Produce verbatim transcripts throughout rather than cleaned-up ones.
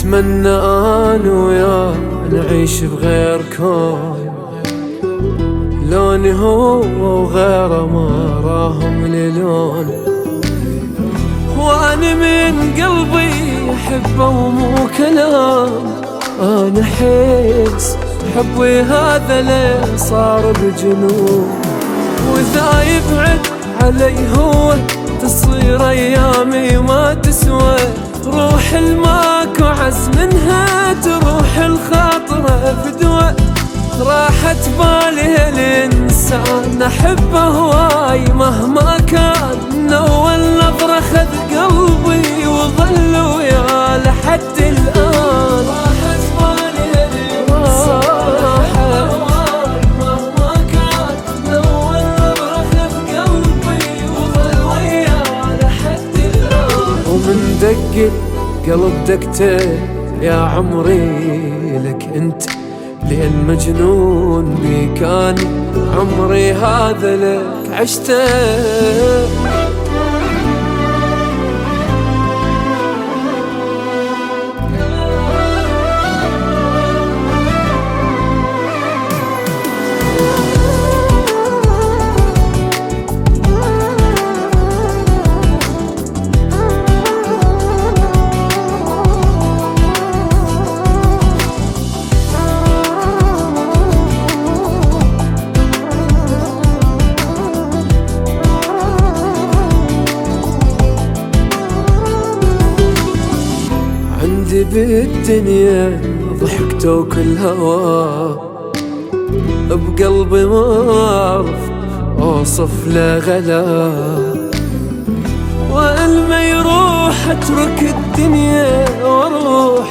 أتمنى أنا وياه نعيش بغير كون، لوني هو وغيره ما راهم للون، وأنا من قلبي أحبه ومو كلام، أنا أحس حبي هذا ليه صار بجنون، وإذا يبعد علي هو تصير أيامي ما تسوى، روح الماك وعز منها تروح الخاطرة فدوى، راحت بالي الإنسان أحبه هواي مهما كان، أول نظرة خذ قلبي وظل وياه لحد الآن، راحت بالي الإنسان أحبه هواي مهما كان، أول نظرة خذ قلبي وظل وياه لحد الآن، ومن دق قلب دقته يا عمري لك انت، لأن مجنون بيك أنا عمري هذا لك عشته. عندي بالدنيا ضحكته وكل هوا، بقلبي ما أعرف أوصف له غلا، والما يروح أترك الدنيا وأروح،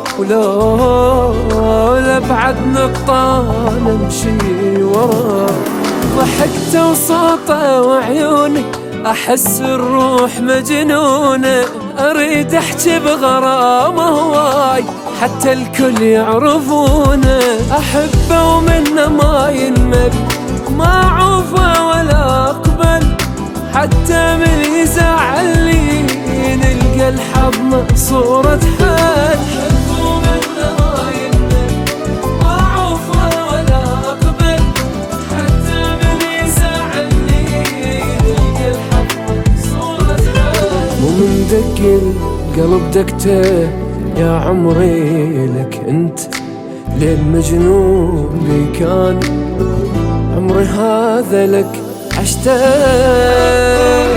ولو لأبعد نقطة نمشي وراه، ضحكته وصوته وعيوني أحس الروح مجنونة، أريد أحكي بغرامه هواي حتى الكل يعرفونه، أحبه ومنه ما ينمل ما عوفه ولا أقبل، حتى من يزعلني نلقى الحضن صورة حال، أحبه ومنه ما ينمل ما عوفه ولا أقبل، حتى من يزعلني نلقى الحضن صورة حال، ومن دق القلب دقته يا عمري لك انت، لين مجنون بيك أنا عمري هذا لك عشته.